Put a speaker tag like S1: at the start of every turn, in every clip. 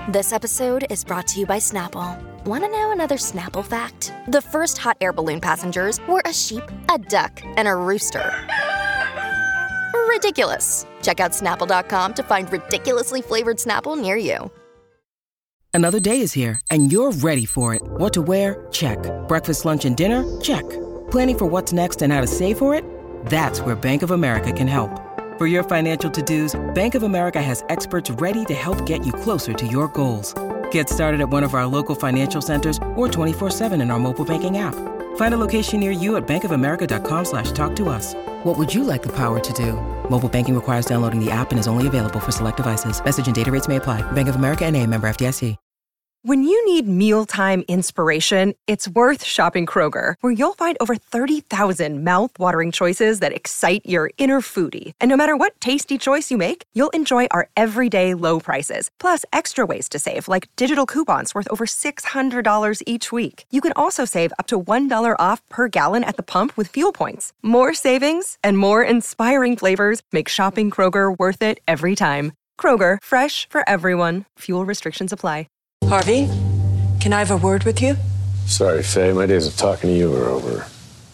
S1: This episode is brought to you by Snapple. Want to know another Snapple fact? The first hot air balloon passengers were a sheep, a duck, and a rooster. Ridiculous. Check out Snapple.com to find ridiculously flavored Snapple near you.
S2: Another day is here, and you're ready for it. What to wear? Check. Breakfast, lunch, and dinner? Check. Planning for what's next and how to save for it? That's where Bank of America can help. For your financial to-dos, Bank of America has experts ready to help get you closer to your goals. Get started at one of our local financial centers or 24/7 in our mobile banking app. Find a location near you at bankofamerica.com/talktous. What would you like the power to do? Mobile banking requires downloading the app and is only available for select devices. Message and data rates may apply. Bank of America N.A., member FDIC.
S3: When you need mealtime inspiration, it's worth shopping Kroger, where you'll find over 30,000 mouth-watering choices that excite your inner foodie. And no matter what tasty choice you make, you'll enjoy our everyday low prices, plus extra ways to save, like digital coupons worth over $600 each week. You can also save up to $1 off per gallon at the pump with fuel points. More savings and more inspiring flavors make shopping Kroger worth it every time. Kroger, fresh for everyone. Fuel restrictions apply.
S4: Harvey, can I have a word with you?
S5: Sorry, Faye. My days of talking to you are over.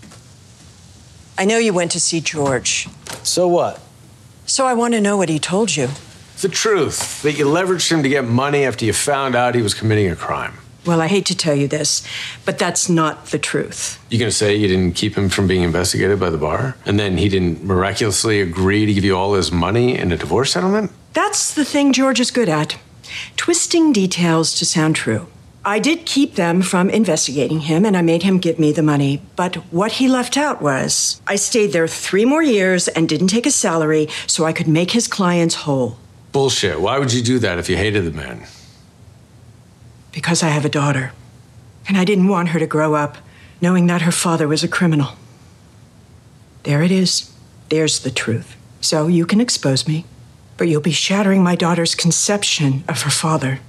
S4: I know you went to see George.
S5: So what?
S4: So I want to know what he told you.
S5: The truth. That you leveraged him to get money after you found out he was committing a crime.
S4: Well, I hate to tell you this, but that's not the truth.
S5: You gonna say you didn't keep him from being investigated by the bar? And then he didn't miraculously agree to give you all his money in a divorce settlement?
S4: That's the thing George is good at. Twisting details to sound true. I did keep them from investigating him, and I made him give me the money. But what he left out was, I stayed there 3 more years and didn't take a salary so I could make his clients whole.
S5: Bullshit. Why would you do that if you hated the man?
S4: Because I have a daughter. And I didn't want her to grow up knowing that her father was a criminal. There it is. There's the truth. So you can expose me, but you'll be shattering my daughter's conception of her father.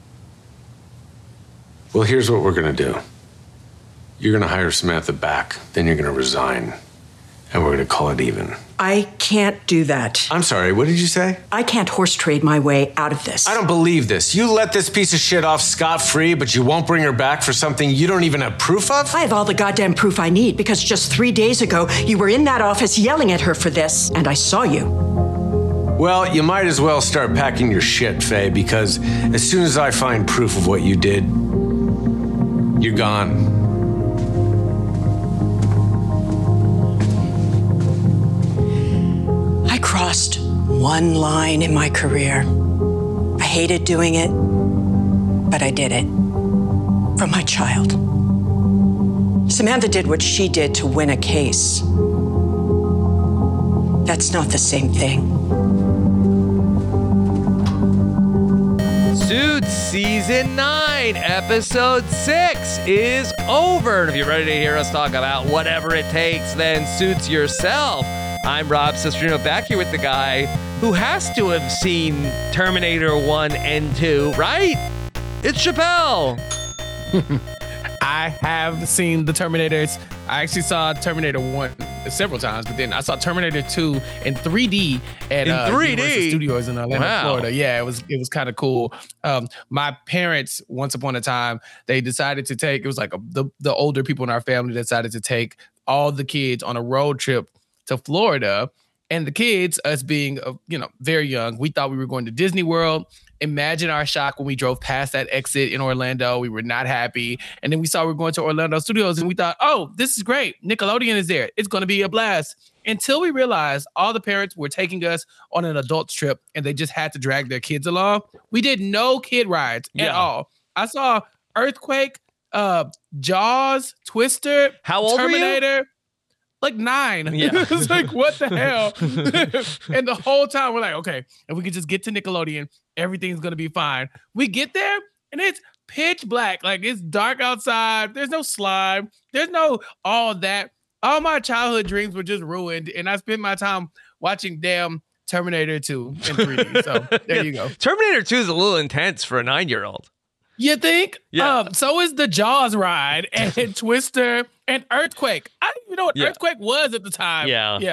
S5: Well, here's what we're gonna do. You're gonna hire Samantha back, then you're gonna resign, and we're gonna call it even.
S4: I can't do that.
S5: I'm sorry, what did you say?
S4: I can't horse trade my way out of this.
S5: I don't believe this. You let this piece of shit off scot-free, but you won't bring her back for something you don't even have proof of?
S4: I have all the goddamn proof I need, because just 3 days ago, you were in that office yelling at her for this, and I saw you.
S5: Well, you might as well start packing your shit, Faye, because as soon as I find proof of what you did, you're gone.
S4: I crossed one line in my career. I hated doing it, but I did it. For my child. Samantha did what she did to win a case. That's not the same thing.
S6: Suits Season 9, Episode 6 is over. And if you're ready to hear us talk about whatever it takes, then Suits yourself. I'm Rob Sestrino, back here with the guy who has to have seen Terminator 1 and 2, right? It's Chappelle.
S7: I have seen the Terminators. I actually saw Terminator 1 several times, but then I saw Terminator 2 in 3D at Universal Studios in Orlando, Florida. Yeah, it was kind of cool. My parents, once upon a time, they decided to take, it was like the older people in our family decided to take all the kids on a road trip to Florida. And the kids, us being, very young, we thought we were going to Disney World. Imagine our shock when we drove past that exit in Orlando. We were not happy. And then we saw we were going to Orlando Studios and we thought, oh, this is great. Nickelodeon is there. It's going to be a blast. Until we realized all the parents were taking us on an adults trip and they just had to drag their kids along. We did no kid rides at all. I saw Earthquake, Jaws, Twister,
S6: How old
S7: Terminator.
S6: Were you?
S7: Like 9.
S6: Yeah.
S7: It's like, what the hell? And the whole time we're like, okay, if we could just get to Nickelodeon, everything's going to be fine. We get there and it's pitch black. Like it's dark outside. There's no slime. There's no all that. All my childhood dreams were just ruined. And I spent my time watching damn Terminator 2 in 3D. So there you go.
S6: Terminator 2 is a little intense for a 9-year-old.
S7: You think?
S6: Yeah.
S7: So is the Jaws ride and Twister and Earthquake. I didn't even know what Earthquake was at the time.
S6: Yeah.
S7: Yeah.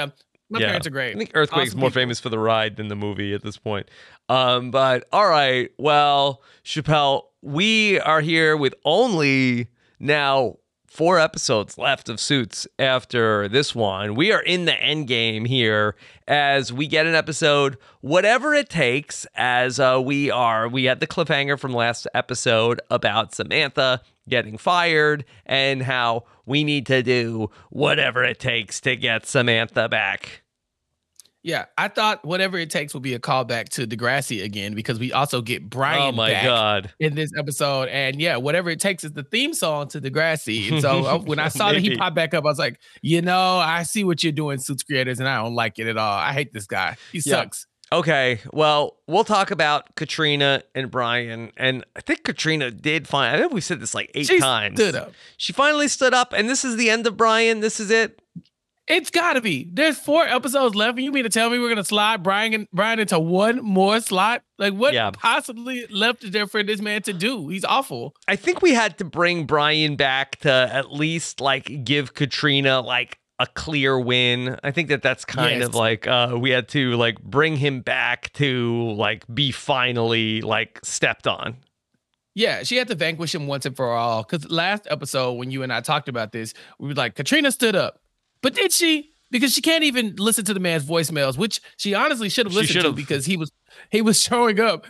S7: My parents are great.
S6: I think Earthquake's
S7: Awesome
S6: more
S7: people.
S6: famous for the ride than the movie at this point. But all right, well, Chappelle, we are here with only now 4 episodes left of Suits after this one. We are in the end game here as we get an episode, whatever it takes, as we had the cliffhanger from last episode about Samantha getting fired and how we need to do whatever it takes to get Samantha back.
S7: Yeah, I thought whatever it takes will be a callback to Degrassi again, because we also get Brian back in this episode. And yeah, whatever it takes is the theme song to Degrassi. And so when I saw that he popped back up, I was like, I see what you're doing, Suits creators, and I don't like it at all. I hate this guy. He sucks.
S6: Okay, well, we'll talk about Katrina and Brian. And I think Katrina did I think we said this like 8 times.
S7: Stood up.
S6: She finally stood up, and this is the end of Brian. This is it.
S7: It's gotta be. There's 4 episodes left, and you mean to tell me we're gonna slide Brian into one more slot? Like, what possibly left is there for this man to do? He's awful.
S6: I think we had to bring Brian back to at least like give Katrina like a clear win. I think that's kind of like we had to like bring him back to like be finally like stepped on.
S7: Yeah, she had to vanquish him once and for all. Because last episode, when you and I talked about this, we were like, Katrina stood up. But did she? Because she can't even listen to the man's voicemails, which she honestly should have listened to, because he was showing up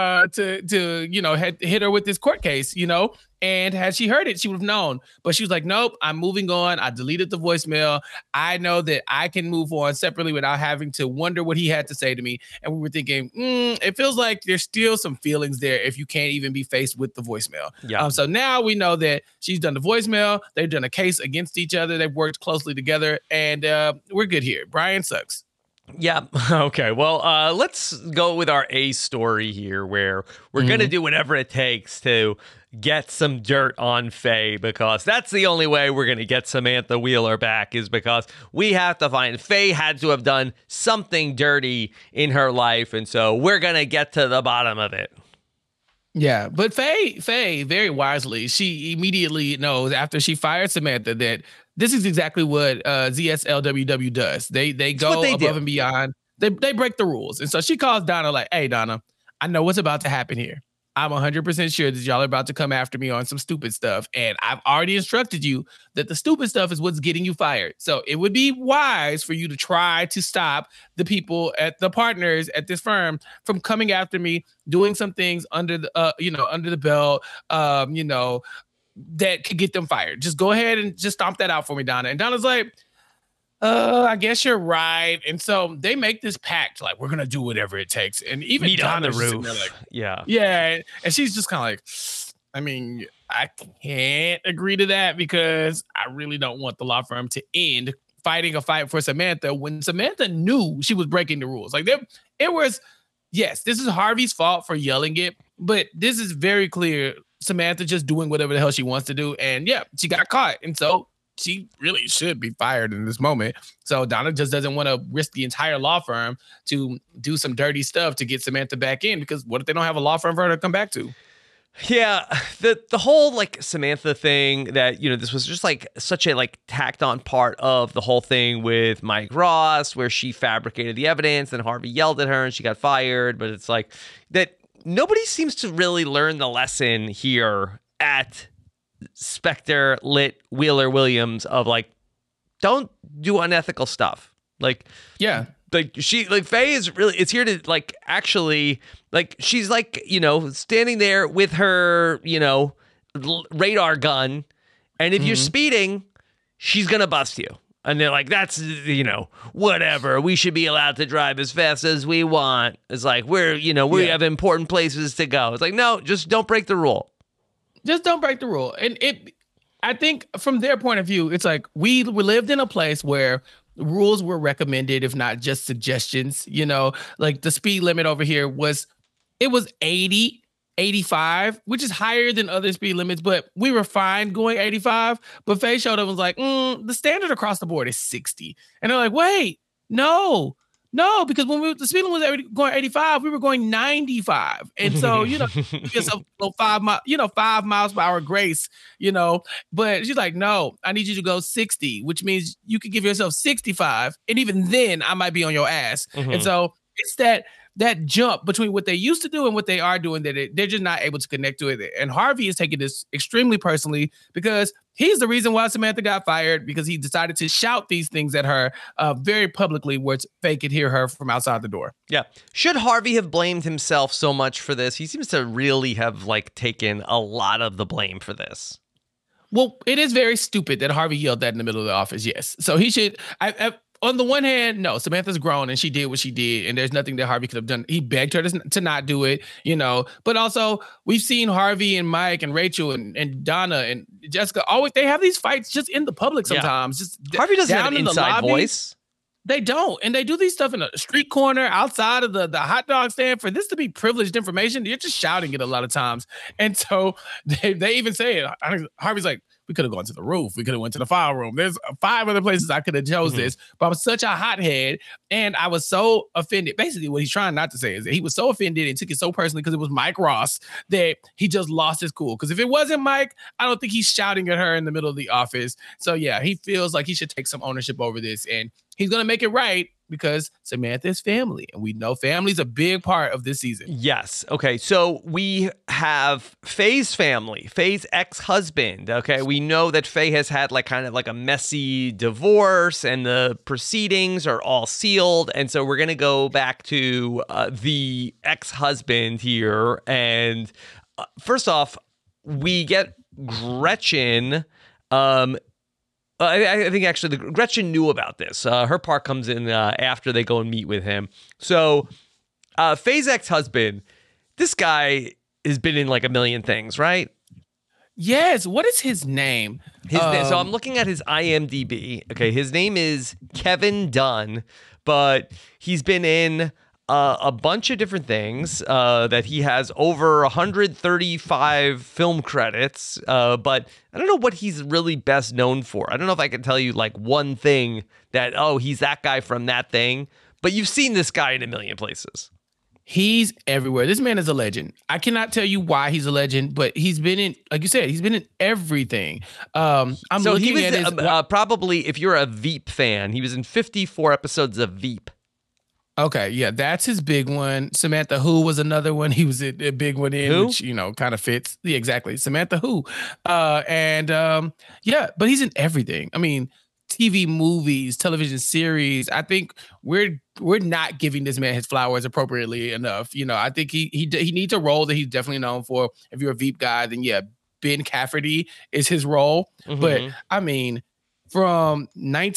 S7: to hit her with this court case, and had she heard it, she would have known. But she was like, nope, I'm moving on. I deleted the voicemail. I know that I can move on separately without having to wonder what he had to say to me. And we were thinking, it feels like there's still some feelings there if you can't even be faced with the voicemail. Yeah. So now we know that she's done the voicemail. They've done a case against each other. They've worked closely together, and we're good here. Brian sucks.
S6: Yeah. Okay. Well, let's go with our A story here, where we're going to do whatever it takes to get some dirt on Faye, because that's the only way we're going to get Samantha Wheeler back, is because we have to find Faye had to have done something dirty in her life. And so we're going to get to the bottom of it.
S7: Yeah, but Faye, very wisely, she immediately knows after she fired Samantha that this is exactly what ZSLWW does. They go above and beyond. They break the rules. And so she calls Donna like, hey, Donna, I know what's about to happen here. I'm 100% sure that y'all are about to come after me on some stupid stuff. And I've already instructed you that the stupid stuff is what's getting you fired. So it would be wise for you to try to stop the people at the partners at this firm from coming after me, doing some things under the belt, that could get them fired. Just go ahead and just stomp that out for me, Donna. And Donna's like, I guess you're right. And so they make this pact, like, we're going to do whatever it takes. And even
S6: meet on the roof.
S7: Like,
S6: yeah.
S7: And she's just kind of like, I mean, I can't agree to that because I really don't want the law firm to end fighting a fight for Samantha when Samantha knew she was breaking the rules. Like, it was, yes, this is Harvey's fault for yelling it, but this is very clear Samantha just doing whatever the hell she wants to do. And yeah, she got caught. And so she really should be fired in this moment. So Donna just doesn't want to risk the entire law firm to do some dirty stuff to get Samantha back in, because what if they don't have a law firm for her to come back to?
S6: Yeah, the whole like Samantha thing, that, this was just like such a like tacked on part of the whole thing with Mike Ross, where she fabricated the evidence and Harvey yelled at her and she got fired. But it's like that nobody seems to really learn the lesson here at Spectre, Litt, Wheeler, Williams of like, don't do unethical stuff. Like, yeah. Like Faye is really, it's here to like, actually, like, she's like, standing there with her, radar gun. And if you're speeding, she's going to bust you. And they're like, that's, whatever. We should be allowed to drive as fast as we want. It's like, we have important places to go. It's like, no, just don't break the rule.
S7: Just don't break the rule. And I think from their point of view, it's like we lived in a place where rules were recommended, if not just suggestions. Like the speed limit over here was 80, 85, which is higher than other speed limits, but we were fine going 85. But Faye showed up and was like, the standard across the board is 60. And they're like, wait, no, No, because when the speed limit was going 85, we were going 95. And so, give yourself 5 miles per hour grace, but she's like, no, I need you to go 60, which means you could give yourself 65. And even then I might be on your ass. And so it's that jump between what they used to do and what they are doing that they're just not able to connect to it. And Harvey is taking this extremely personally because he's the reason why Samantha got fired, because he decided to shout these things at her very publicly where Faye could hear her from outside the door.
S6: Yeah. Should Harvey have blamed himself so much for this? He seems to really have taken a lot of the blame for this.
S7: Well, it is very stupid that Harvey yelled that in the middle of the office. Yes. So he should, on the one hand, no, Samantha's grown and she did what she did, and there's nothing that Harvey could have done. He begged her to not do it, But also, we've seen Harvey and Mike and Rachel and Donna and Jessica always. They have these fights just in the public sometimes. Yeah. Just
S6: Harvey doesn't have an inside voice.
S7: They don't, and they do these stuff in a street corner outside of the hot dog stand. For this to be privileged information, you're just shouting it a lot of times, and so they even say it. Harvey's like, we could have gone to the roof. We could have went to the file room. There's 5 other places I could have chose this, but I'm such a hothead, and I was so offended. Basically, what he's trying not to say is that he was so offended and took it so personally because it was Mike Ross that he just lost his cool. Because if it wasn't Mike, I don't think he's shouting at her in the middle of the office. So yeah, he feels like he should take some ownership over this, and he's gonna make it right because Samantha's family, and we know family's a big part of this season.
S6: Yes. Okay. So we have Faye's family, Faye's ex-husband. Okay. We know that Faye has had kind of a messy divorce, and the proceedings are all sealed. And so we're going to go back to the ex-husband here. And first off, we get Gretchen. I think actually Gretchen knew about this. Her part comes in after they go and meet with him. So Faye's ex-husband, this guy has been in a million things, right?
S7: Yes. What is his name?
S6: So I'm looking at his IMDb. Okay, his name is Kevin Dunn, but he's been in a bunch of different things that he has over 135 film credits, but I don't know what he's really best known for. I don't know if I can tell you one thing that, he's that guy from that thing, but you've seen this guy in a million places.
S7: He's everywhere. This man is a legend. I cannot tell you why he's a legend, but he's been in, like you said, he's been in everything.
S6: He was probably, if you're a Veep fan, he was in 54 episodes of Veep.
S7: Okay, yeah, that's his big one. Samantha Who was another one. He was a big one in, which kind of fits. Yeah, exactly. Samantha Who, but he's in everything. I mean, TV, movies, television series. I think we're not giving this man his flowers appropriately enough. I think he needs a role that he's definitely known for. If you're a Veep guy, then yeah, Ben Cafferty is his role. But I mean, from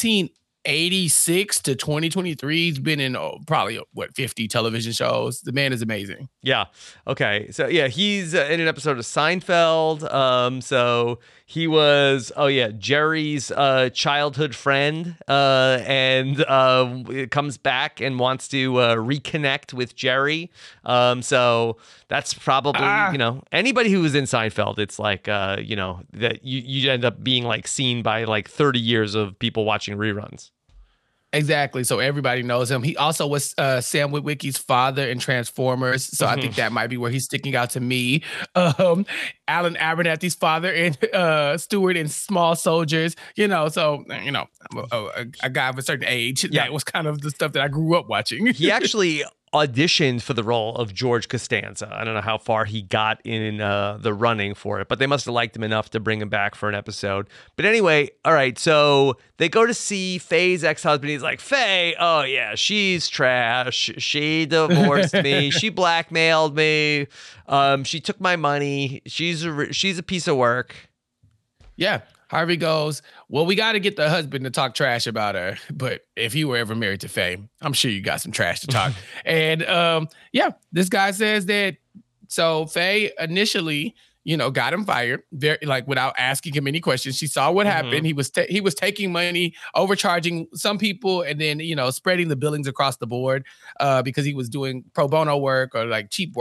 S7: 1986 to 2023, he's been in probably 50 television shows. The man is amazing.
S6: Yeah. Okay. So yeah, he's in an episode of Seinfeld. So he was Jerry's childhood friend, and comes back and wants to reconnect with Jerry. So that's probably anybody who was in Seinfeld. It's that you end up being seen by 30 years of people watching reruns.
S7: Exactly. So everybody knows him. He also was Sam Witwicky's father in Transformers. So I think that might be where he's sticking out to me. Alan Abernathy's father in Stewart in Small Soldiers. So I'm a guy of a certain age. Yeah. That was kind of the stuff that I grew up watching.
S6: He actually auditioned for the role of George Costanza. I don't know how far he got in the running for it, but they must have liked him enough to bring him back for an episode. But anyway, all right, so they go to see Faye's ex-husband. He's like, Faye, oh yeah, she's trash. She divorced me. She blackmailed me. She took my money. She's a piece of work.
S7: Yeah. Harvey goes, well, we got to get the husband to talk trash about her. But if you were ever married to Faye, I'm sure you got some trash to talk. And this guy says that. So Faye initially, got him fired very without asking him any questions. She saw what happened. He was taking money, overcharging some people, and then, spreading the billings across the board because he was doing pro bono work or cheap work.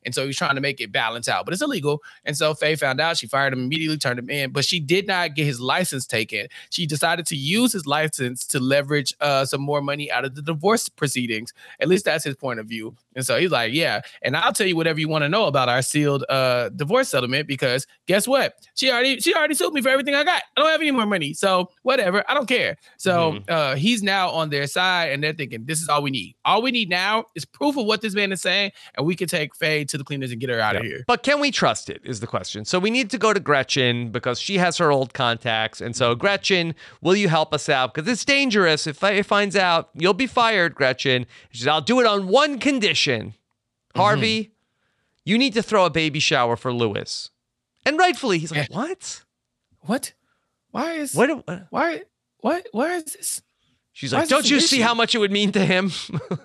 S7: And so he's trying to make it balance out, but it's illegal. And so Faye found out. She fired him immediately, turned him in, but she did not get his license taken. She decided to use his license to leverage some more money out of the divorce proceedings. At least that's his point of view. And so he's like, yeah, and I'll tell you whatever you want to know about our sealed divorce settlement, because guess what? She already sued me for everything I got. I don't have any more money. So whatever, I don't care. So he's now on their side, and they're thinking, this is all we need. All we need now is proof of what this man is saying, and we can take Faye to the cleaners and get her out of here.
S6: But can we trust it is the question. So we need to go to Gretchen because she has her old contacts. And so Gretchen, will you help us out? Because it's dangerous. If Faye finds out, you'll be fired, Gretchen. She said, I'll do it on one condition. Harvey, you need to throw a baby shower for Louis. And rightfully, he's like, what?
S7: Why is this?
S6: She's like, don't you see how much it would mean to him?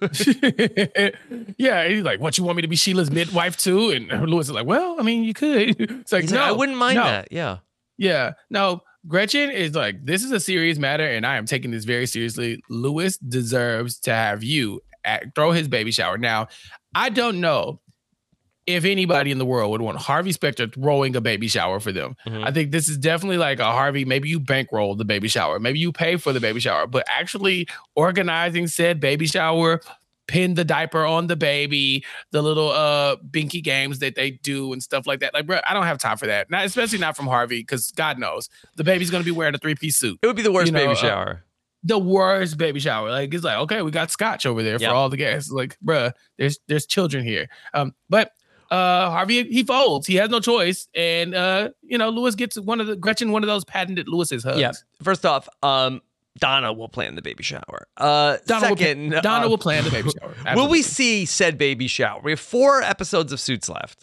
S7: Yeah, he's like, what, you want me to be Sheila's midwife too? And Louis is like, well, I mean, you could. It's like, no,
S6: I wouldn't mind that. Yeah.
S7: Yeah. No, Gretchen is like, this is a serious matter, and I am taking this very seriously. Louis deserves to have you throw his baby shower. Now, I don't know if anybody in the world would want Harvey Specter throwing a baby shower for them. I think this is definitely like a Harvey, maybe you bankroll the baby shower, maybe you pay for the baby shower, but actually organizing said baby shower, pin the diaper on the baby, the little binky games that they do and stuff like that. Like, bro, I don't have time for that. Not, especially not from Harvey, because God knows the baby's going to be wearing a 3-piece suit.
S6: It would be the worst baby shower.
S7: The worst baby shower. Like, it's like, okay, we got scotch over there for all the guests. Like, bruh, there's children here. But Harvey, he folds. He has no choice. And, Louis gets Gretchen one of those patented Louis's hugs.
S6: Yeah. First off, Donna will plan the baby shower. Donna
S7: will plan the baby shower. Absolutely.
S6: Will we see said baby shower? We have 4 episodes of Suits left.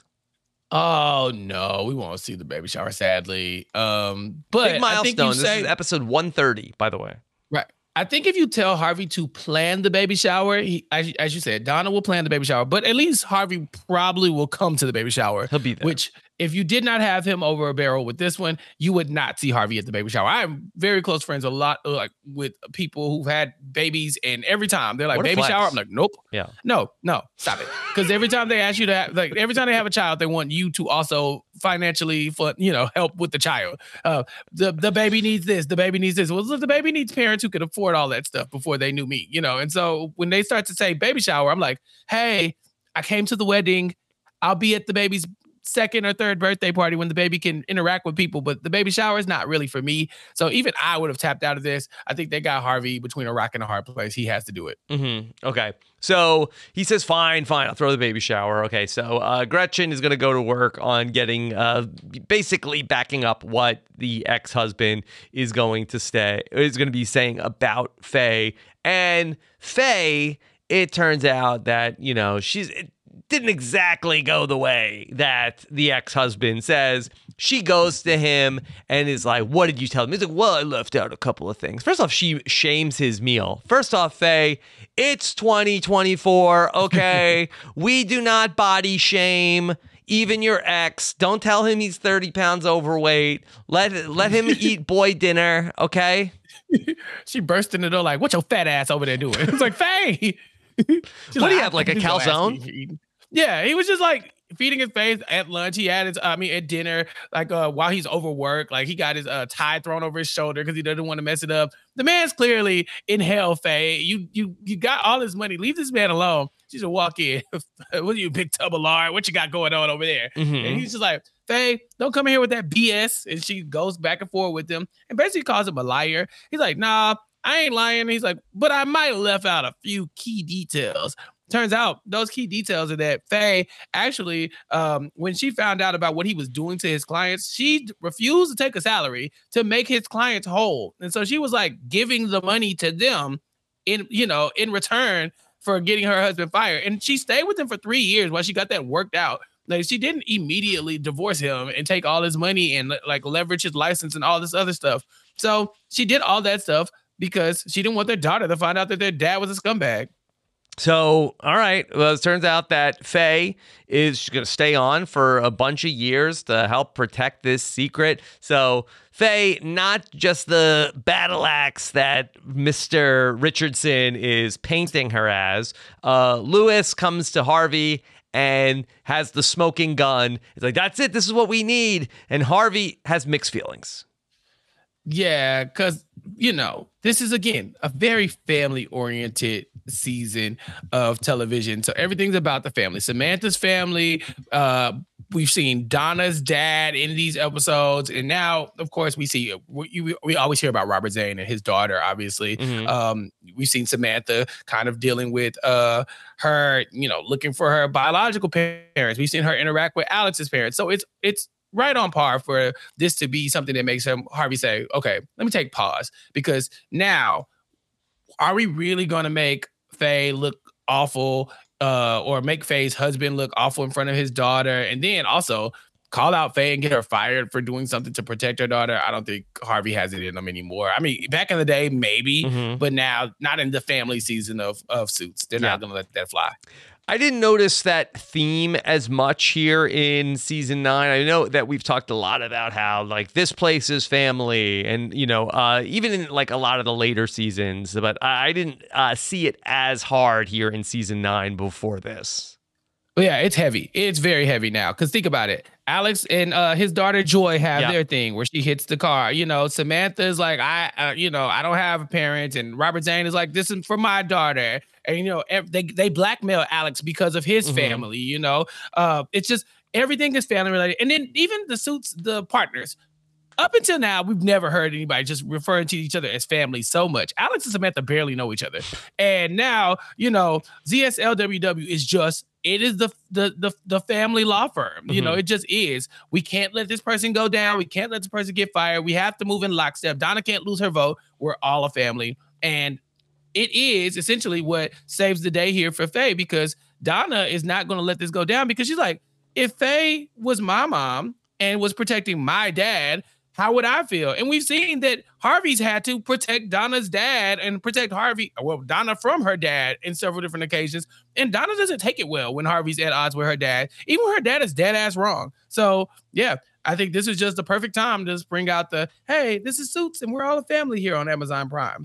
S7: Oh, no, we won't see the baby shower, sadly. But
S6: big milestone. This is episode 130, by the way.
S7: Right. I think if you tell Harvey to plan the baby shower, as you said, Donna will plan the baby shower, but at least Harvey probably will come to the baby shower.
S6: He'll be there.
S7: Which, if you did not have him over a barrel with this one, you would not see Harvey at the baby shower. I'm very close friends with people who've had babies, and every time they're like, baby shower, I'm like, nope.
S6: Yeah.
S7: No, stop it. Because every time they ask you to have, every time they have a child, they want you to also financially help with the child. The baby needs this, the baby needs this. Well, the baby needs parents who could afford all that stuff before they knew me, And so when they start to say baby shower, I'm like, hey, I came to the wedding. I'll be at the baby's second or third birthday party when the baby can interact with people, but the baby shower is not really for me. So even I would have tapped out of this. I think they got Harvey between a rock and a hard place. He has to do it.
S6: Okay. So he says, fine, I'll throw the baby shower. Okay. So Gretchen is going to go to work on getting, basically backing up what the ex-husband is going to be saying about Faye. And Faye, it turns out that, it didn't exactly go the way that the ex-husband says. She goes to him and is like, what did you tell him? He's like, well, I left out a couple of things. First off, she shames his meal. First off, Faye, it's 2024, okay? We do not body shame. Even your ex. Don't tell him he's 30 pounds overweight. Let him eat boy dinner, okay?
S7: She burst in the door like, what your fat ass over there doing? It's like, Faye!
S6: What do you have, like a calzone?
S7: Yeah, he was just like feeding his face at lunch. He had at dinner, like while he's overworked, like he got his tie thrown over his shoulder because he doesn't want to mess it up. The man's clearly in hell, Faye. You got all this money. Leave this man alone. She should walk in. What are you, big tub of lard? What you got going on over there? And he's just like, Faye, don't come in here with that BS. And she goes back and forth with him and basically calls him a liar. He's like, nah, I ain't lying. He's like, but I might have left out a few key details. Turns out those key details are that Faye actually, when she found out about what he was doing to his clients, she refused to take a salary to make his clients whole. And so she was like giving the money to them in return for getting her husband fired. And she stayed with him for 3 years while she got that worked out. Like, she didn't immediately divorce him and take all his money and like leverage his license and all this other stuff. So she did all that stuff because she didn't want their daughter to find out that their dad was a scumbag.
S6: So, all right. Well, it turns out that Faye is going to stay on for a bunch of years to help protect this secret. So, Faye, not just the battle axe that Mr. Richardson is painting her as. Louis comes to Harvey and has the smoking gun. It's like, that's it. This is what we need. And Harvey has mixed feelings.
S7: Yeah, because, this is, again, a very family-oriented season of television. So everything's about the family. Samantha's family. We've seen Donna's dad in these episodes. And now, of course, we always hear about Robert Zane and his daughter, obviously. Mm-hmm. We've seen Samantha kind of dealing with her, looking for her biological parents. We've seen her interact with Alex's parents. So it's right on par for this to be something that makes Harvey say, okay, let me take pause. Because now, are we really going to make Faye look awful or make Faye's husband look awful in front of his daughter? And then also call out Faye and get her fired for doing something to protect her daughter? I don't think Harvey has it in him anymore. I mean, back in the day, maybe, but now not in the family season of Suits. They're not going to let that fly.
S6: I didn't notice that theme as much here in season 9. I know that we've talked a lot about how like this place is family and, even in like a lot of the later seasons, but I didn't see it as hard here in season 9 before this.
S7: Well, yeah, it's heavy. It's very heavy now. Because think about it. Alex and his daughter Joy have their thing where she hits the car. Samantha's like, I don't have parents. And Robert Zane is like, this is for my daughter. And, they blackmail Alex because of his family, It's just everything is family related. And then even the partners. Up until now, we've never heard anybody just referring to each other as family so much. Alex and Samantha barely know each other. And now, ZSLWW is just, it is the family law firm. It just is. We can't let this person go down. We can't let this person get fired. We have to move in lockstep. Donna can't lose her vote. We're all a family. And it is essentially what saves the day here for Faye, because Donna is not going to let this go down, because she's like, if Faye was my mom and was protecting my dad, how would I feel? And we've seen that Harvey's had to protect Donna's dad and protect Donna from her dad in several different occasions. And Donna doesn't take it well when Harvey's at odds with her dad, even when her dad is dead ass wrong. So yeah, I think this is just the perfect time to just bring out hey, this is Suits and we're all a family here on Amazon Prime.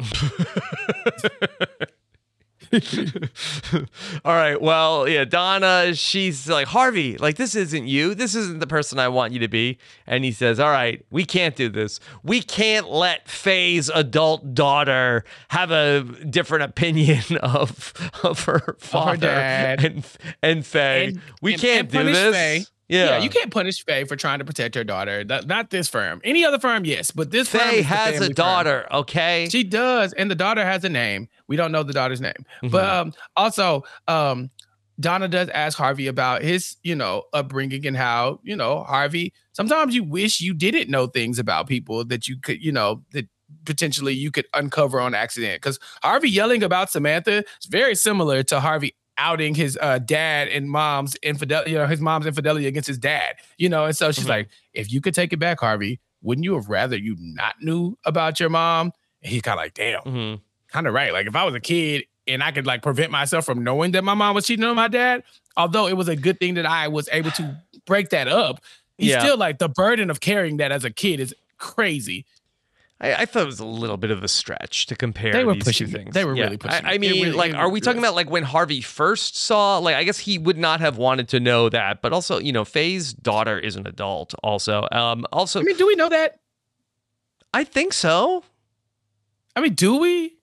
S6: All right. Well, yeah, Donna, she's like, Harvey, like, this isn't you. This isn't the person I want you to be. And he says, all right, we can't do this. We can't let Faye's adult daughter have a different opinion of her father,
S7: her dad,
S6: and Faye. We can't do this.
S7: Faye. Yeah, you can't punish Faye for trying to protect her daughter. Not this firm. Any other firm, yes, but this firm
S6: Faye has a daughter, okay?
S7: She does, and the daughter has a name. We don't know the daughter's name. But also, Donna does ask Harvey about his, upbringing and how, Harvey, sometimes you wish you didn't know things about people that you could, that potentially you could uncover on accident. Because Harvey yelling about Samantha is very similar to Harvey outing his dad and mom's infidelity, his mom's infidelity against his dad, and so she's like, if you could take it back, Harvey, wouldn't you have rather you not knew about your mom? And he's kind of like, damn, kind of right. Like if I was a kid and I could like prevent myself from knowing that my mom was cheating on my dad, although it was a good thing that I was able to break that up, he's still like the burden of carrying that as a kid is crazy.
S6: I thought it was a little bit of a stretch to compare these two things.
S7: They were really pushing.
S6: I mean, are we talking about like when Harvey first saw, like, I guess he would not have wanted to know that, but also, Faye's daughter is an adult also. I
S7: mean, do we know that?
S6: I think so.
S7: I mean, do we?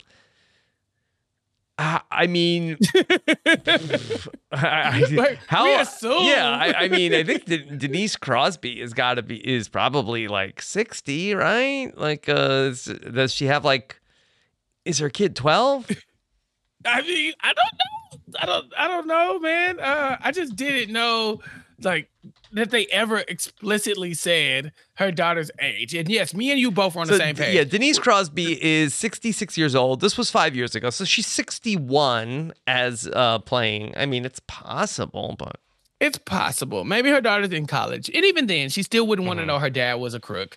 S6: I mean,
S7: how? We assume.
S6: Yeah, I mean, I think Denise Crosby is probably like 60, right? Like, does she have like? Is her kid 12?
S7: I mean, I don't know, man. I just didn't know, like, that they ever explicitly said her daughter's age. And yes, me and you both were on the same page.
S6: Yeah, Denise Crosby is 66 years old. This was 5 years ago. So she's 61 as playing. I mean, it's possible, but...
S7: It's possible. Maybe her daughter's in college. And even then, she still wouldn't want to know her dad was a crook.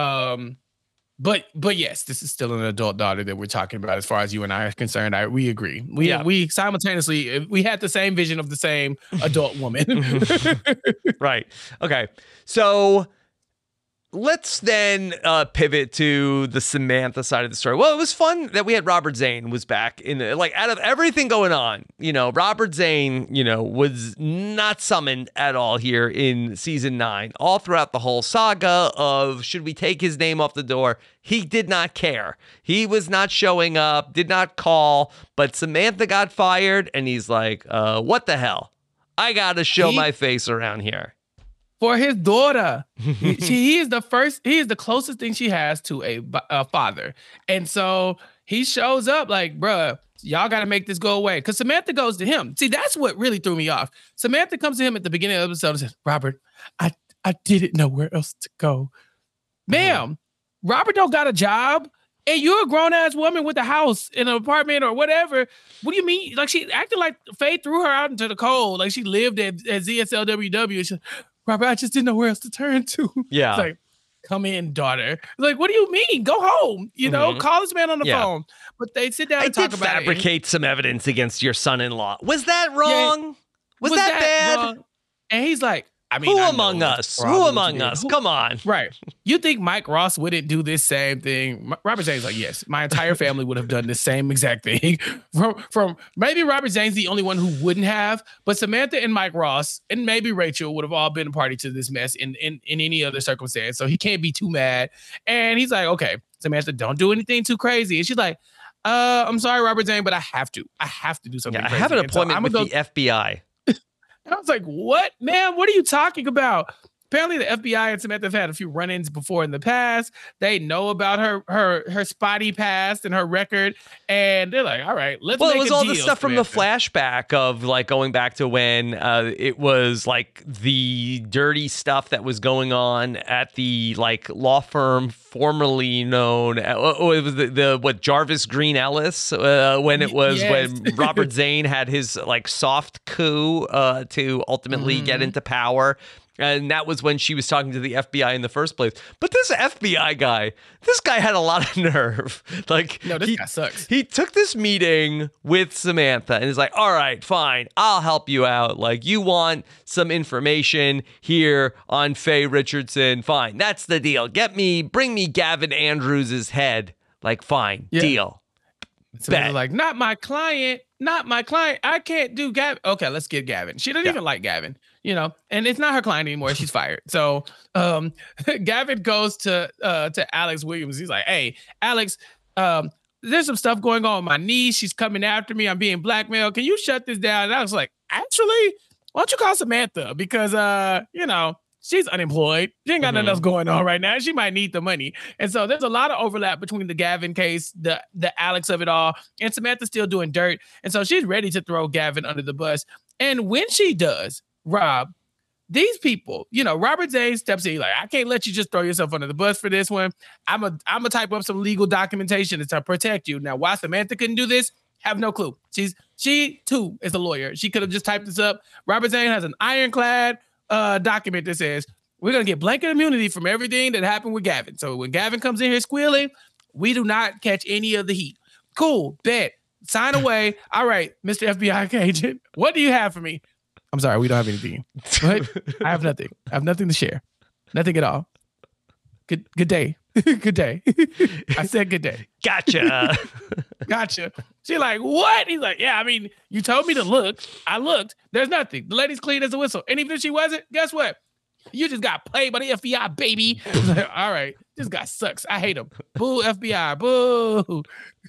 S7: But yes, this is still an adult daughter that we're talking about. As far as you and I are concerned, we agree. We simultaneously, we had the same vision of the same adult woman.
S6: Right. Okay. So Let's then pivot to the Samantha side of the story. Well, it was fun that we had Robert Zane was back in the, like, out of everything going on, Robert Zane, was not summoned at all here in season 9, all throughout the whole saga of should we take his name off the door? He did not care. He was not showing up, did not call, but Samantha got fired and he's like, what the hell? I got to show my face around here.
S7: For his daughter. He is the closest thing she has to a father. And so he shows up like, bruh, y'all got to make this go away. Because Samantha goes to him. See, that's what really threw me off. Samantha comes to him at the beginning of the episode and says, Robert, I didn't know where else to go. Ma'am, Robert don't got a job. And you're a grown-ass woman with a house in an apartment or whatever. What do you mean? Like, she acted like Faye threw her out into the cold. Like, she lived at ZSLWW. She, Robert, I just didn't know where else to turn to.
S6: Yeah.
S7: It's like, come in, daughter. Like, what do you mean? Go home. Call this man on the phone. But they sit down and talk about it.
S6: I did fabricate some evidence against your son-in-law. Was that wrong? Yeah. Was that bad? Wrong?
S7: And he's like,
S6: who among us? Who among us? Come on.
S7: Right. You think Mike Ross wouldn't do this same thing? Robert Zane's like, yes, my entire family would have done the same exact thing. From maybe Robert Zane's the only one who wouldn't have, but Samantha and Mike Ross and maybe Rachel would have all been a party to this mess in any other circumstance. So he can't be too mad. And he's like, okay, Samantha, don't do anything too crazy. And she's like, I'm sorry, Robert Zane, but I have to do something crazy.
S6: I have an appointment with the FBI.
S7: I was like, what, man? What are you talking about? Apparently the FBI and Samantha have had a few run-ins before in the past. They know about her spotty past and her record. And they're like, all right, let's make a deal. Well, it was all the stuff
S6: from the flashback of like going back to when it was like the dirty stuff that was going on at the like law firm formerly known. It was the Jarvis Green Ellis when it was when Robert Zane had his like soft coup to ultimately get into power. And that was when she was talking to the FBI in the first place. But this FBI guy, this guy had a lot of nerve. Like,
S7: no, this guy sucks.
S6: He took this meeting with Samantha and is like, all right, fine, I'll help you out. Like, you want some information here on Faye Richardson. Fine, that's the deal. Bring me Gavin Andrews' head. Like, fine, deal.
S7: So like, not my client. I can't do Gavin. Okay, let's get Gavin. She doesn't even like Gavin. And it's not her client anymore. She's fired. So Gavin goes to Alex Williams. He's like, hey, Alex, there's some stuff going on with my niece. She's coming after me. I'm being blackmailed. Can you shut this down? And I was like, actually, why don't you call Samantha? Because, she's unemployed. She ain't got nothing else going on right now. She might need the money. And so there's a lot of overlap between the Gavin case, the Alex of it all, and Samantha's still doing dirt. And so she's ready to throw Gavin under the bus. And when she does, Rob, these people, Robert Zane steps in, like, I can't let you just throw yourself under the bus for this one. I'm a type up some legal documentation to protect you. Now, why Samantha couldn't do this? Have no clue. She too is a lawyer. She could have just typed this up. Robert Zane has an ironclad document that says we're gonna get blanket immunity from everything that happened with Gavin. So when Gavin comes in here squealing, we do not catch any of the heat. Cool, bet. Sign away. All right, Mr. FBI agent, what do you have for me? I'm sorry, we don't have anything. But I have nothing. I have nothing to share. Nothing at all. Good day. Good day. I said good day.
S6: Gotcha.
S7: Gotcha. She's like, what? He's like, yeah, I mean, you told me to look. I looked. There's nothing. The lady's clean as a whistle. And even if she wasn't, guess what? You just got played by the FBI, baby. Like, all right. This guy sucks. I hate him. Boo, FBI. Boo.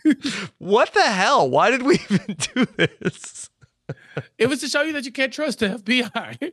S6: What the hell? Why did we even do this?
S7: It was to show you that you can't trust the FBI.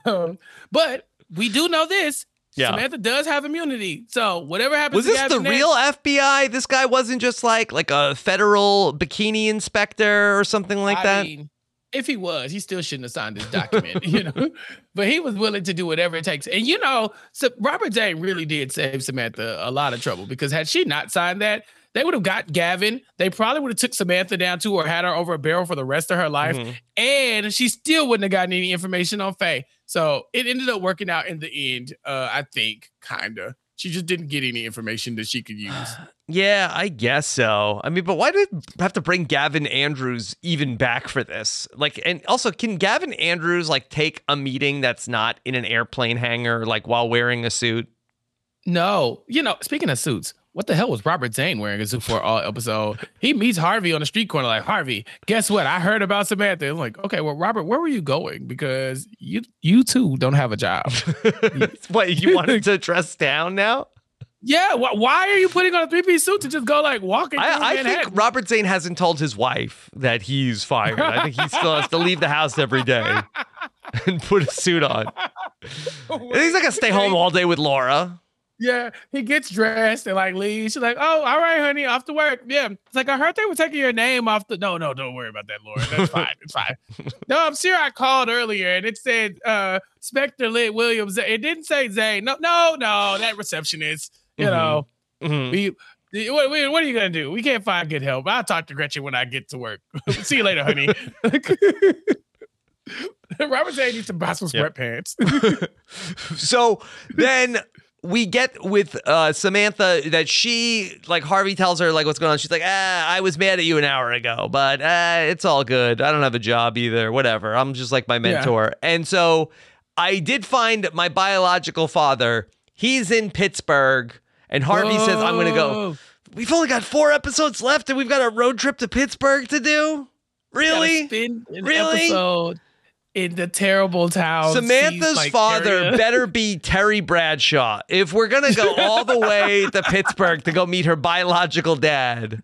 S7: But we do know this. Yeah. Samantha does have immunity. So whatever happens.
S6: Was this the real FBI? This guy wasn't just like a federal bikini inspector or something like that?
S7: Mean, if he was, he still shouldn't have signed this document, But he was willing to do whatever it takes. And so Robert Zane really did save Samantha a lot of trouble, because had she not signed that, they would have got Gavin. They probably would have took Samantha down too, or had her over a barrel for the rest of her life. Mm-hmm. And she still wouldn't have gotten any information on Faye. So it ended up working out in the end, I think, kind of. She just didn't get any information that she could use.
S6: Yeah, I guess so. I mean, but why did we have to bring Gavin Andrews even back for this? Like, and also, can Gavin Andrews like take a meeting that's not in an airplane hangar, like while wearing a suit?
S7: No. Speaking of suits, what the hell was Robert Zane wearing a suit for all episode? He meets Harvey on the street corner like, Harvey, guess what? I heard about Samantha. I'm like, okay, well, Robert, where were you going? Because you too don't have a job.
S6: What, you wanted to dress down now?
S7: Yeah, why are you putting on a three-piece suit to just go like walking through
S6: I
S7: Manhattan?
S6: think Robert Zane hasn't told his wife that he's fired. I think he still has to leave the house every day and put a suit on. He's not gonna stay home all day with Laura.
S7: Yeah, he gets dressed and like leaves. She's like, "Oh, all right, honey, off to work." Yeah, it's like I heard they were taking your name off the. No, don't worry about that, Laura. That's fine. It's fine. No, I'm sure I called earlier and it said Spectre Lit Williams. It didn't say Zane. No, that receptionist. What are you gonna do? We can't find good help. I'll talk to Gretchen when I get to work. See you later, honey. Robert Zane needs to buy some sweatpants.
S6: So then we get with Samantha that she, like, Harvey tells her like what's going on. She's like, I was mad at you an hour ago, but it's all good. I don't have a job either. Whatever. I'm just like my mentor. Yeah. And so I did find my biological father. He's in Pittsburgh. And Harvey says, I'm going to go. We've only got 4 episodes left and we've got a road trip to Pittsburgh to do? Really? Really?
S7: Episode in the terrible town.
S6: Samantha's father better be Terry Bradshaw if we're going to go all the way to Pittsburgh to go meet her biological dad.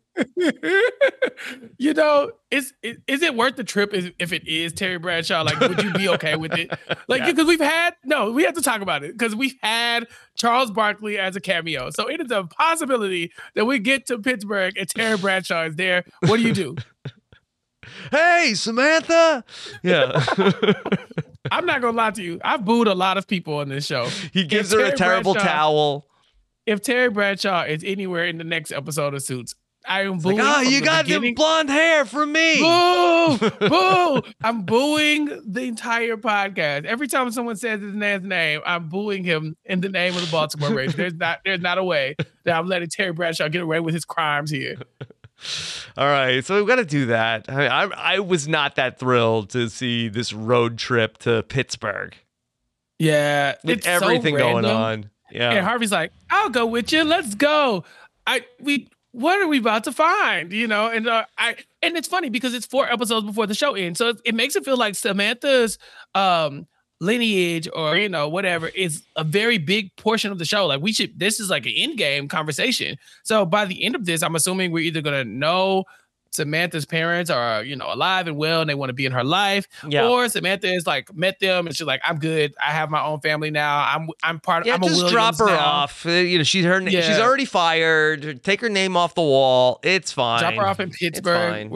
S7: Is it worth the trip if it is Terry Bradshaw? Like, would you be okay with it? Like, because we have to talk about it because we've had Charles Barkley as a cameo. So it is a possibility that we get to Pittsburgh and Terry Bradshaw is there. What do you do?
S6: Hey, Samantha. Yeah.
S7: I'm not going to lie to you. I've booed a lot of people on this show.
S6: He gives her a terrible towel.
S7: If Terry Bradshaw is anywhere in the next episode of Suits, I am booing.
S6: Like, you got the blonde hair from me.
S7: Boo! Boo! I'm booing the entire podcast. Every time someone says his man's name, I'm booing him in the name of the Baltimore Ravens. There's not a way that I'm letting Terry Bradshaw get away with his crimes here.
S6: All right, so we've got to do that. I was not that thrilled to see this road trip to Pittsburgh.
S7: Yeah,
S6: with everything
S7: so
S6: going on. Yeah,
S7: and Harvey's like, "I'll go with you. Let's go." What are we about to find? And it's funny because it's 4 episodes before the show ends, so it makes it feel like Samantha's lineage or whatever is a very big portion of the show. Like this is like an end game conversation. So by the end of this, I'm assuming we're either gonna know Samantha's parents are alive and well and they want to be in her life, or Samantha is like met them and she's like, I'm good, I have my own family now, I'm part of I'm
S6: just
S7: a Williams
S6: drop her
S7: now.
S6: off. She's already fired. Take her name off the wall. It's fine.
S7: Drop her off in Pittsburgh.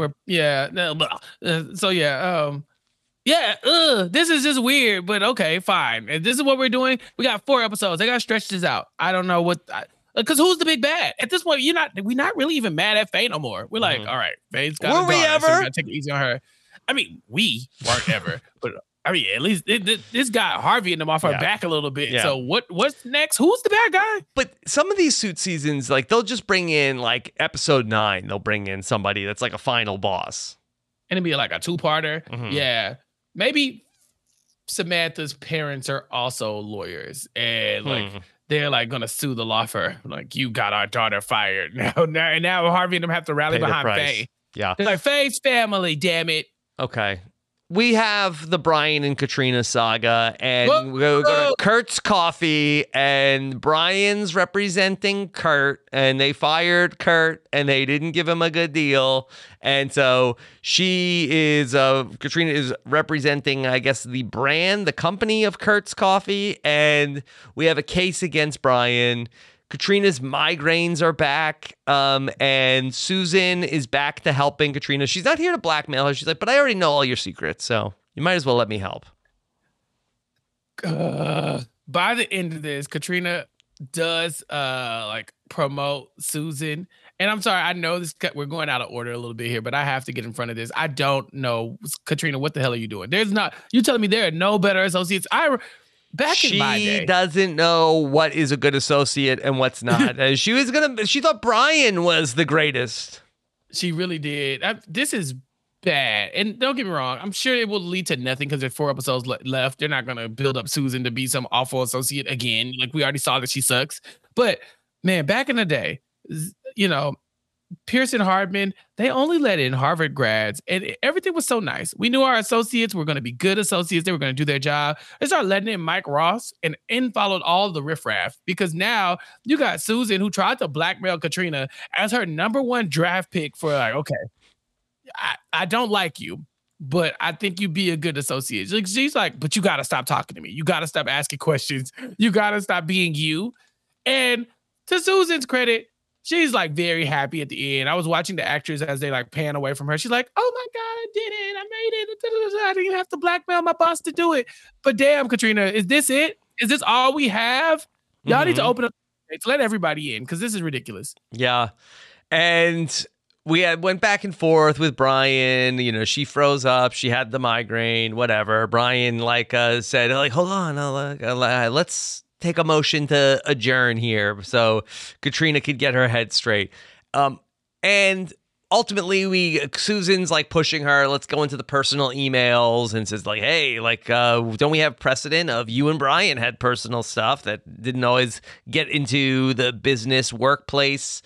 S7: This is just weird, but okay, fine. And this is what we're doing. We got 4 episodes. They got to stretch this out. I don't know because who's the big bad? At this point, we're not really even mad at Faye no more. We're like, all right, Faye's got
S6: Were we ever?
S7: So we got to take it easy on her. I mean, we weren't ever, but I mean, at least this got Harvey and them off her back a little bit. Yeah. So what's next? Who's the bad guy?
S6: But some of these Suit seasons, like they'll just bring in like episode 9, they'll bring in somebody that's like a final boss.
S7: And it'd be like a 2-parter. Mm-hmm. Yeah. Maybe Samantha's parents are also lawyers and like they're like gonna sue the law firm. Like, you got our daughter fired. Now Harvey and them have to rally behind Faye.
S6: Yeah.
S7: They're like, Faye's family, damn it.
S6: Okay. We have the Brian and Katrina saga, and we go to Kurt's Coffee, and Brian's representing Kurt, and they fired Kurt, and they didn't give him a good deal. And so Katrina is representing, I guess, the brand, the company of Kurt's Coffee, and we have a case against Brian. Katrina's migraines are back, and Susan is back to helping Katrina. She's not here to blackmail her. She's like, but I already know all your secrets, so you might as well let me help.
S7: By the end of this, Katrina does promote Susan. And I'm sorry, I know we're going out of order a little bit here, but I have to get in front of this. I don't know, Katrina, what the hell are you doing? You're telling me there are no better associates. She
S6: doesn't know what is a good associate and what's not. She thought Brian was the greatest.
S7: She really did. This is bad. And don't get me wrong, I'm sure it will lead to nothing because there's 4 episodes left. They're not going to build up Susan to be some awful associate again. Like, we already saw that she sucks. But man, back in the day, you know, Pearson Hardman, they only let in Harvard grads, and everything was so nice. We knew our associates were going to be good associates. They were going to do their job. They started letting in Mike Ross and followed all the riffraff, because now you got Susan, who tried to blackmail Katrina as her number one draft pick for like, okay, I don't like you, but I think you'd be a good associate. She's like, but you got to stop talking to me. You got to stop asking questions. You got to stop being you. And to Susan's credit, she's like very happy at the end. I was watching the actors as they like pan away from her. She's like, oh my God, I did it. I made it. I didn't have to blackmail my boss to do it. But damn, Katrina, is this it? Is this all we have? Y'all need to open up to let everybody in, because this is ridiculous.
S6: Yeah. And we went back and forth with Brian. You know, she froze up. She had the migraine, whatever. Brian said, like, hold on. Let's take a motion to adjourn here so Katrina could get her head straight. And ultimately, Susan's like pushing her. Let's go into the personal emails, and says like, hey, like, don't we have precedent of you and Brian had personal stuff that didn't always get into the business workplace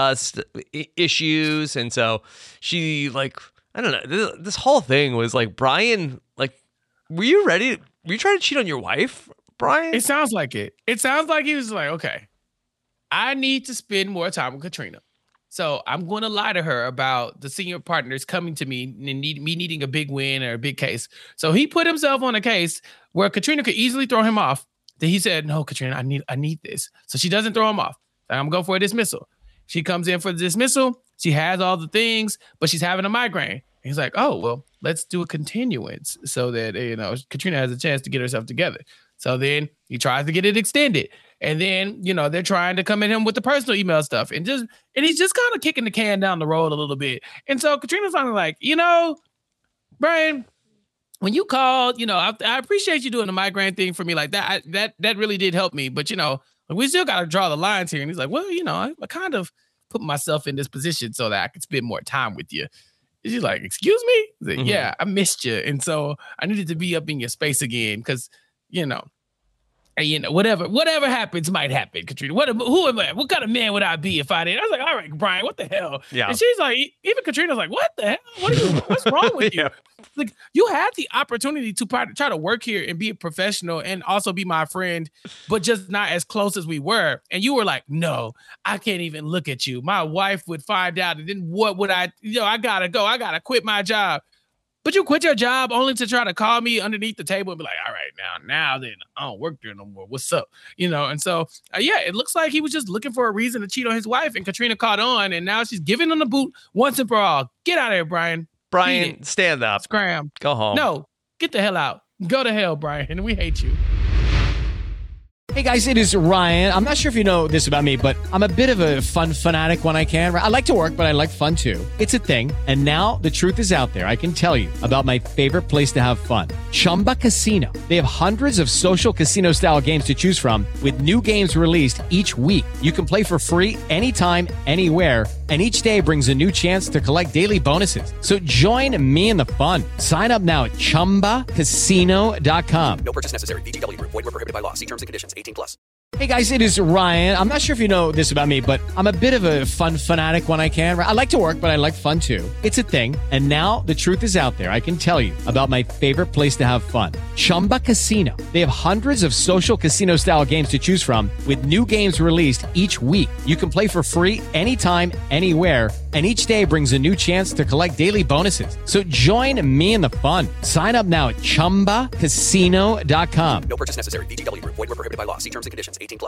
S6: issues? And so she like, I don't know. This whole thing was like, Brian, like, were you trying to cheat on your wife, Brian?
S7: It sounds like it. It sounds like he was like, okay, I need to spend more time with Katrina. So I'm going to lie to her about the senior partners coming to me and me needing a big win or a big case. So he put himself on a case where Katrina could easily throw him off. Then he said, no, Katrina, I need this. So she doesn't throw him off. I'm going to go for a dismissal. She comes in for the dismissal. She has all the things, but she's having a migraine. He's like, oh, well, let's do a continuance so that, you know, Katrina has a chance to get herself together. So then he tries to get it extended. And then, you know, they're trying to come at him with the personal email stuff. And he's just kind of kicking the can down the road a little bit. And so Katrina's like, you know, Brian, when you called, you know, I appreciate you doing the migraine thing for me like that. That really did help me. But, you know, we still got to draw the lines here. And he's like, well, you know, I kind of put myself in this position so that I could spend more time with you. And she's like, excuse me? He's like, yeah, I missed you. And so I needed to be up in your space again because, you know, whatever happens might happen, Katrina. Who am I? What kind of man would I be if I didn't? I was like, all right, Brian, what the hell? Yeah. And she's like, even Katrina's like, what the hell? What's wrong with you? Yeah. Like, you had the opportunity to try to work here and be a professional and also be my friend, but just not as close as we were. And you were like, no, I can't even look at you. My wife would find out. And then what would I gotta go. I gotta quit my job. But you quit your job only to try to call me underneath the table and be like, all right, now then, I don't work there no more. What's up? You know, and so, it looks like he was just looking for a reason to cheat on his wife, and Katrina caught on, and now she's giving him the boot once and for all. Get out of here, Brian.
S6: Brian, stand up.
S7: Scram.
S6: Go home.
S7: No, get the hell out. Go to hell, Brian. We hate you.
S8: Hey guys, it is Ryan. I'm not sure if you know this about me, but I'm a bit of a fun fanatic when I can. I like to work, but I like fun too. It's a thing. And now the truth is out there. I can tell you about my favorite place to have fun. Chumba Casino. They have hundreds of social casino style games to choose from with new games released each week. You can play for free anytime, anywhere. And each day brings a new chance to collect daily bonuses. So join me in the fun. Sign up now at ChumbaCasino.com.
S9: No purchase necessary. VGW Group. Void where prohibited by law. See terms and conditions. 18+.
S8: Hey guys, it is Ryan. I'm not sure if you know this about me, but I'm a bit of a fun fanatic when I can. I like to work, but I like fun too. It's a thing. And now the truth is out there. I can tell you about my favorite place to have fun. Chumba Casino. They have hundreds of social casino style games to choose from with new games released each week. You can play for free anytime, anywhere. And each day brings a new chance to collect daily bonuses. So join me in the fun. Sign up now at ChumbaCasino.com.
S9: No purchase necessary. VGW Group. Void where prohibited by law. See terms and conditions. 18+.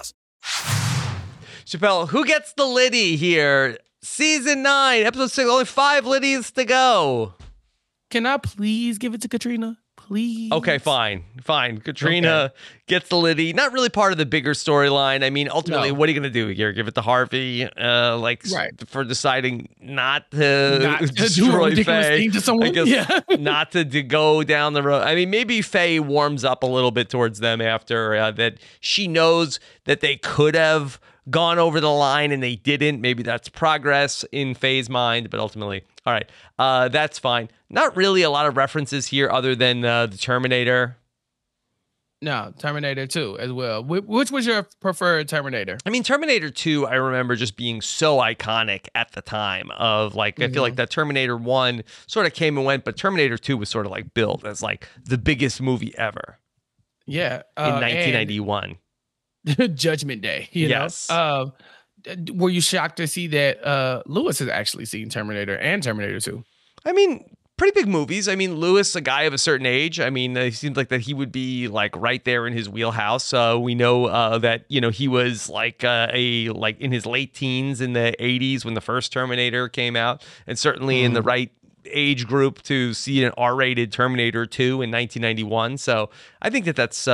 S6: Chappelle, who gets the Liddy here? Season 9, episode 6, only 5 Liddies to go.
S7: Can I please give it to Katrina? Please.
S6: Okay, fine. Katrina gets the Liddy. Not really part of the bigger storyline. I mean, ultimately, what are you going to do here? Give it to Harvey, for deciding not to destroy Faye.
S7: To someone.
S6: I guess not to go down the road. I mean, maybe Faye warms up a little bit towards them after that. She knows that they could have gone over the line and they didn't. Maybe that's progress in Faye's mind, but ultimately, all right, that's fine. Not really a lot of references here other than the Terminator.
S7: No, Terminator 2 as well. Which was your preferred Terminator?
S6: I mean, Terminator 2, I remember just being so iconic at the time of like, I feel like that Terminator 1 sort of came and went, but Terminator 2 was sort of like built as like the biggest movie ever.
S7: Yeah.
S6: In 1991.
S7: Judgment Day.
S6: Yes.
S7: Were you shocked to see that Lewis has actually seen Terminator and Terminator 2?
S6: I mean, pretty big movies. I mean, Lewis, a guy of a certain age. I mean, it seems like that he would be like right there in his wheelhouse. We know that he was like in his late teens in the 80s when the first Terminator came out, and certainly in the right age group to see an R-rated Terminator 2 in 1991. So I think that's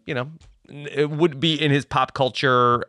S6: it would be in his pop culture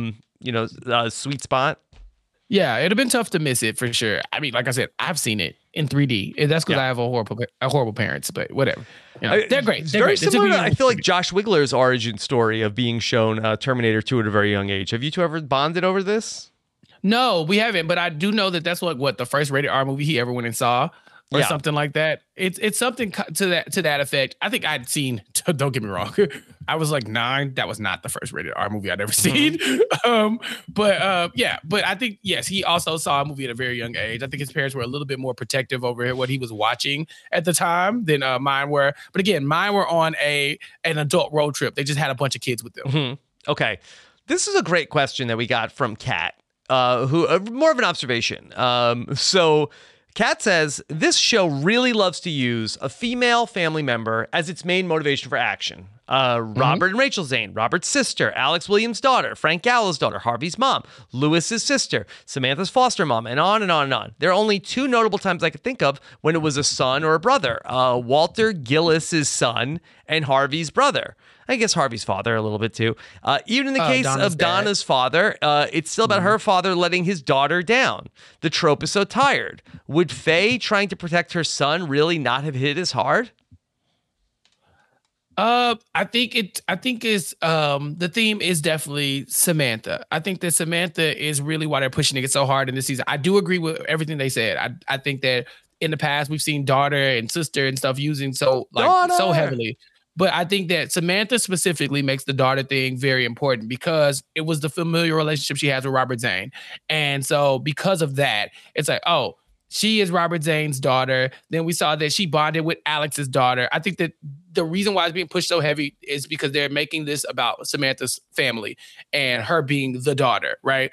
S6: sweet spot.
S7: Yeah, it'd have been tough to miss it for sure. I mean, like I said, I've seen it in 3D. And that's because I have a horrible parents, but whatever. They're great. They're
S6: very
S7: great.
S6: similar. I feel like Josh Wigler's origin story of being shown Terminator 2 at a very young age. Have you two ever bonded over this?
S7: No, we haven't. But I do know that that's what the first rated R movie he ever went and saw, or something like that. It's something to that effect. I think I'd seen. Don't get me wrong. I was like 9. That was not the first rated R movie I'd ever seen. But I think, yes, he also saw a movie at a very young age. I think his parents were a little bit more protective over what he was watching at the time than mine were. But again, mine were on an adult road trip. They just had a bunch of kids with them.
S6: Mm-hmm. Okay. This is a great question that we got from Kat, who more of an observation. So Kat says, this show really loves to use a female family member as its main motivation for action. Robert and Rachel Zane, Robert's sister, Alex Williams' daughter, Frank Gallo's daughter, Harvey's mom, Lewis's sister, Samantha's foster mom, and on and on and on. There are only 2 notable times I could think of when it was a son or a brother. Walter Gillis's son and Harvey's brother. I guess Harvey's father a little bit too. Even in the case of Donna's father, it's still about her father letting his daughter down. The trope is so tired. Would Faye trying to protect her son really not have hit as hard?
S7: I think the theme is definitely Samantha. I think that Samantha is really why they're pushing it so hard in this season. I do agree with everything they said. I think that in the past we've seen daughter and sister and stuff using so heavily. But I think that Samantha specifically makes the daughter thing very important because it was the familiar relationship she has with Robert Zane. And so because of that, it's like, oh, she is Robert Zane's daughter. Then we saw that she bonded with Alex's daughter. I think that the reason why it's being pushed so heavy is because they're making this about Samantha's family and her being the daughter, right?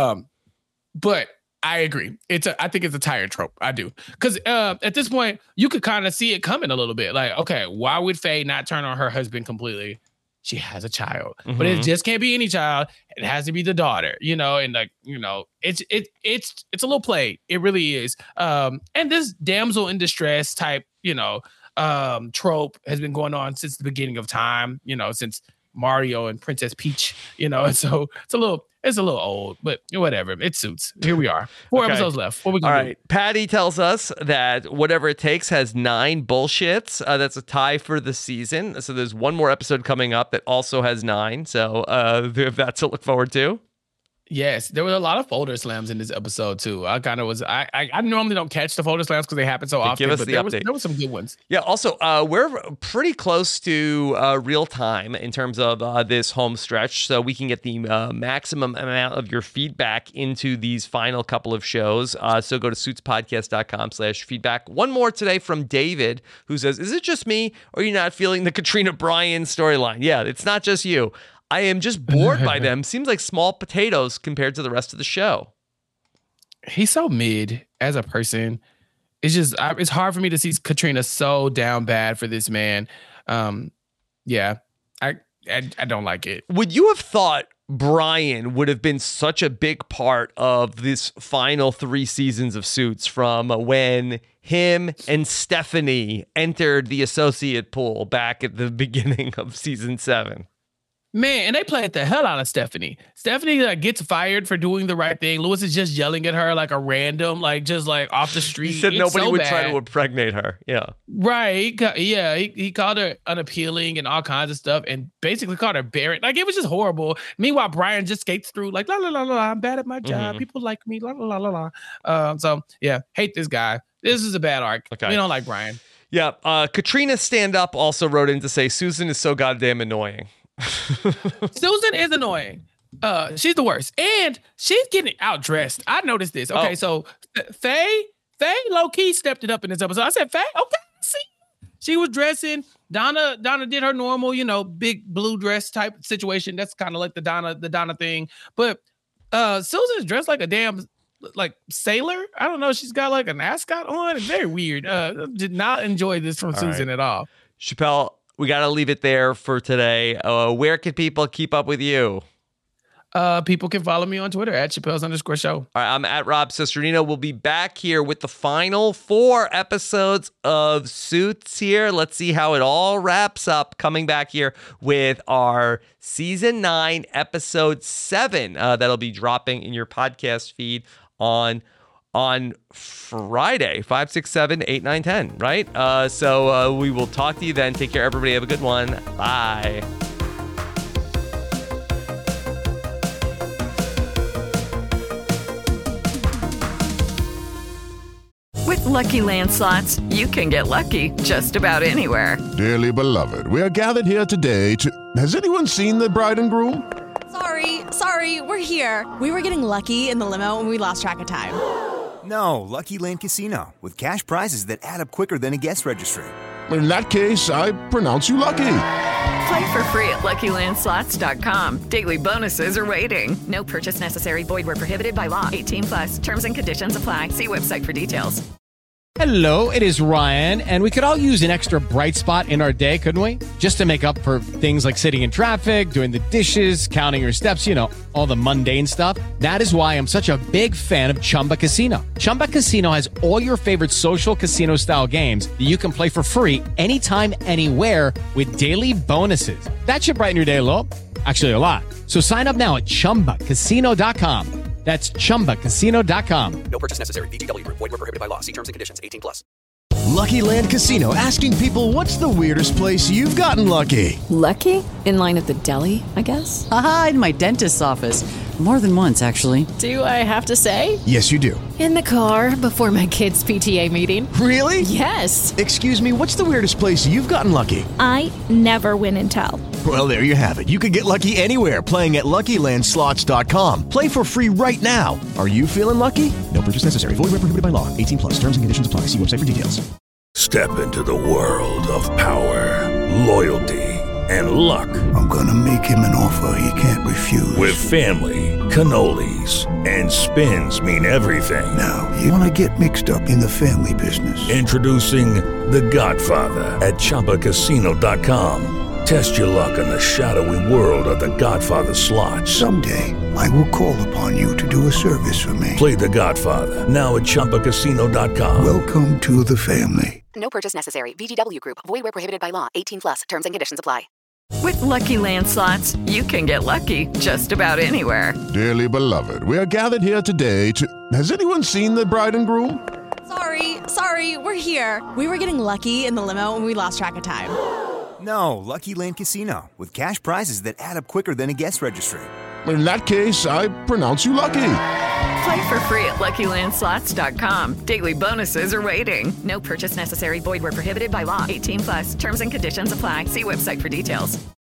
S7: But I agree. I think it's a tired trope. I do. Because at this point, you could kind of see it coming a little bit. Like, okay, why would Faye not turn on her husband completely? She has a child. But it just can't be any child. It has to be the daughter, and it's a little play. It really is. And this damsel in distress type, trope has been going on since the beginning of time, since Mario and Princess Peach, and so it's a little old, but whatever. It suits. Here we are. 4 episodes left. What we gonna do? All right.
S6: Patty tells us that Whatever It Takes has 9 bullshits. That's a tie for the season. So there's one more episode coming up that also has 9. So that's to look forward to.
S7: Yes, there were a lot of folder slams in this episode too. I normally don't catch the folder slams because they happen so often.
S6: Give us the update.
S7: There were some good ones.
S6: Yeah. Also, we're pretty close to real time in terms of this home stretch, so we can get the maximum amount of your feedback into these final couple of shows. So go to suitspodcast.com/feedback. One more today from David, who says, "Is it just me, or are you not feeling the Katrina Bryan storyline?" Yeah, it's not just you. I am just bored by them. Seems like small potatoes compared to the rest of the show.
S7: He's so mid as a person. It's just, it's hard for me to see Katrina so down bad for this man. Yeah, I don't like it.
S6: Would you have thought Bryan would have been such a big part of this final 3 seasons of Suits, from when him and Stephanie entered the associate pool back at the beginning of season 7?
S7: Man, and they played the hell out of Stephanie. Stephanie gets fired for doing the right thing. Lewis is just yelling at her like a random, just off the street.
S6: He said nobody would try to impregnate her. Yeah.
S7: Right. He called her unappealing and all kinds of stuff, and basically called her barren. It was just horrible. Meanwhile, Bryan just skates through la la la la. I'm bad at my job. People like me. La la la la la. So yeah, hate this guy. This is a bad arc. Okay. We don't like Bryan.
S6: Yeah. Katrina Stand Up also wrote in to say Susan is so goddamn annoying.
S7: Susan is annoying. She's the worst. And she's getting outdressed. I noticed this. Okay, so Faye low-key stepped it up in this episode. I said, Faye, okay, see. She was dressing. Donna did her normal, big blue dress type situation. That's kind of like the Donna thing. But Susan is dressed like a damn sailor. I don't know. She's got like an ascot on. It's very weird. Did not enjoy this from Susan at all.
S6: Chappelle, we got to leave it there for today. Where can people keep up with you?
S7: People can follow me on Twitter at Chappelle's_show.
S6: All right, I'm at Rob Cesternino. We'll be back here with the final 4 episodes of Suits here. Let's see how it all wraps up. Coming back here with our season 9, episode 7. That'll be dropping in your podcast feed on Friday, 5, 6, 7, 8, 9, 10, right? So we will talk to you then. Take care, everybody. Have a good one. Bye.
S10: With Lucky Land Slots, you can get lucky just about anywhere.
S11: Dearly beloved, we are gathered here today to... Has anyone seen the bride and groom?
S12: Sorry, we're here. We were getting lucky in the limo and we lost track of time.
S13: No, Lucky Land Casino, with cash prizes that add up quicker than a guest registry.
S11: In that case, I pronounce you lucky.
S10: Play for free at LuckyLandSlots.com. Daily bonuses are waiting. No purchase necessary. Void where prohibited by law. 18+. Terms and conditions apply. See website for details.
S8: Hello, it is Ryan, and we could all use an extra bright spot in our day, couldn't we? Just to make up for things like sitting in traffic, doing the dishes, counting your steps, all the mundane stuff. That is why I'm such a big fan of Chumba Casino. Chumba Casino has all your favorite social casino-style games that you can play for free anytime, anywhere with daily bonuses. That should brighten your day a little. Actually, a lot. So sign up now at ChumbaCasino.com. That's ChumbaCasino.com.
S9: No purchase necessary. VGW Group. Void where prohibited by law. See terms and conditions. 18+.
S14: Lucky Land Casino, asking people, what's the weirdest place you've gotten lucky?
S15: Lucky? In line at the deli, I guess?
S16: Aha, in my dentist's office. More than once, actually.
S15: Do I have to say?
S14: Yes, you do.
S15: In the car before my kids' PTA meeting.
S14: Really?
S15: Yes.
S14: Excuse me, what's the weirdest place you've gotten lucky?
S17: I never win and tell.
S14: Well, there you have it. You can get lucky anywhere, playing at LuckyLandSlots.com. Play for free right now. Are you feeling lucky? No purchase necessary. Void where prohibited by law. 18+. Terms and conditions apply. See website for details.
S18: Step into the world of power, loyalty, and luck.
S19: I'm gonna make him an offer he can't refuse.
S18: With family, cannolis, and spins mean everything.
S19: Now, you wanna get mixed up in the family business.
S18: Introducing The Godfather at ChumbaCasino.com. Test your luck in the shadowy world of The Godfather slot.
S19: Someday, I will call upon you to do a service for me.
S18: Play The Godfather, now at ChumbaCasino.com.
S19: Welcome to the family.
S20: No purchase necessary. VGW Group. Void where prohibited by law. 18+. Terms and conditions apply.
S10: With Lucky Land Slots, you can get lucky just about anywhere.
S11: Dearly beloved, we are gathered here today to... Has anyone seen the bride and groom?
S12: Sorry, we're here. We were getting lucky in the limo and we lost track of time.
S13: No, Lucky Land Casino, with cash prizes that add up quicker than a guest registry.
S11: In that case, I pronounce you lucky.
S10: Play for free at LuckyLandSlots.com. Daily bonuses are waiting. No purchase necessary. Void where prohibited by law. 18+. Terms and conditions apply. See website for details.